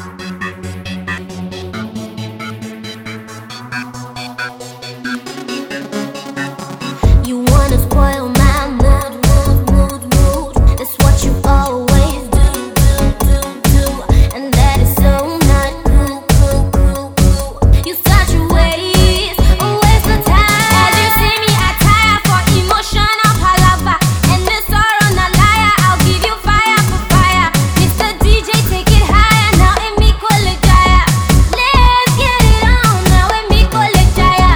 You wanna spoil my mood. That's what you always do. And that is so not cool. You such a waste of time. As you see me, I tire for emotional palava. And this sorrow not liar, I'll give you fire for fire. Mr. DJ, take it higher, now in me Kolejaya. Let's get it on, now in me Kolejaya.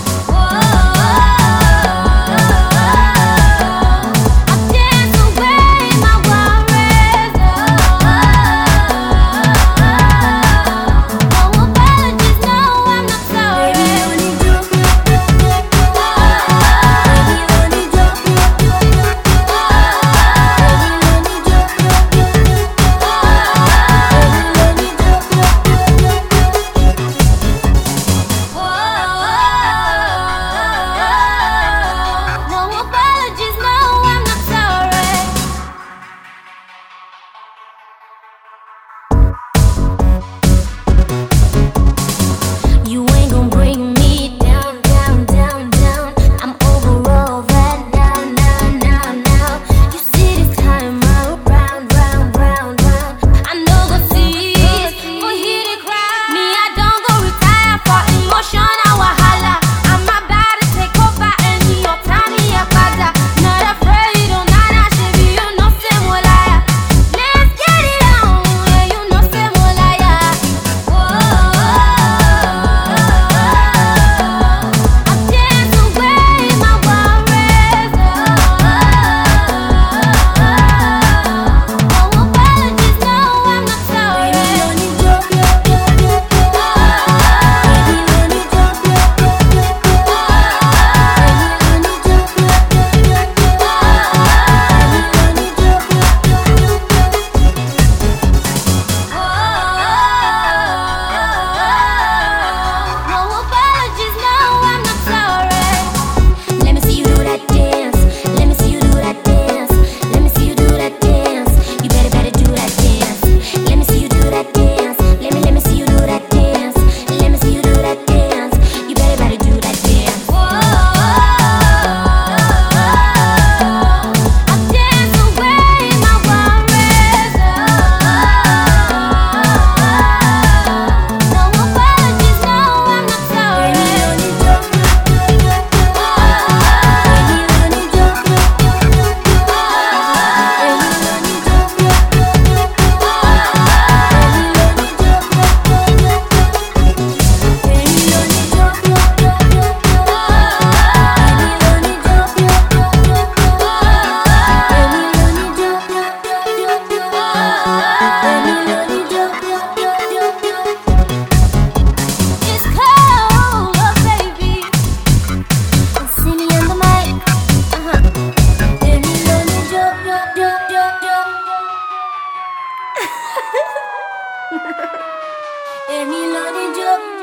You ain't gon' bring me down. I'm over all that now. You see this time round. I know the seas for heated crowd. Me, I don't go retire for emotional wahala. I'm about to take over any your tiny abaza. Not afraid, oh nana, baby, you know say molaya. Let's get it on, yeah, you know say molaya. Emilio